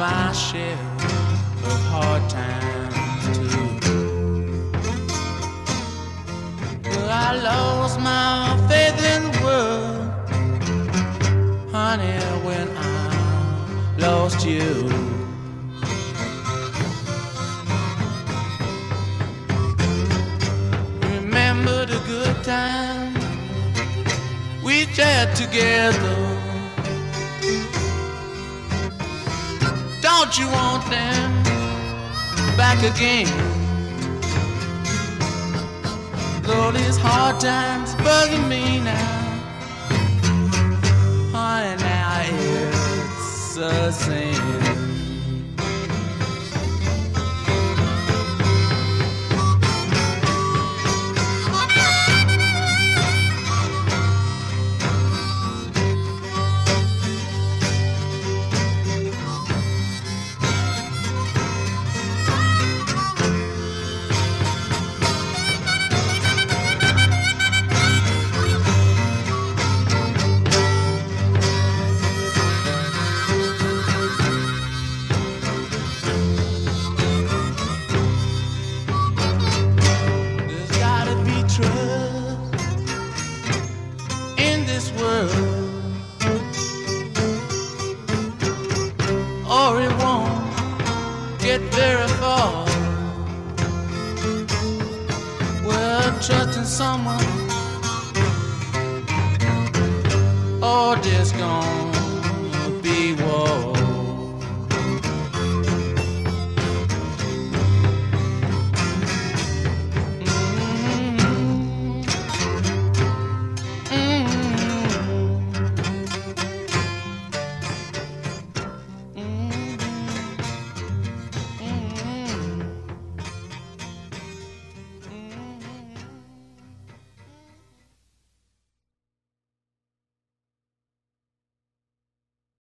my share of hard times too. But I lost my faith in the world, honey, when I lost you. Remember the good times we shared together. Don't you want them back again? Though these hard times bugging me now, honey, now it's a sin. In this world, or it won't get very far. Well, trusting someone, or there's gonna be war.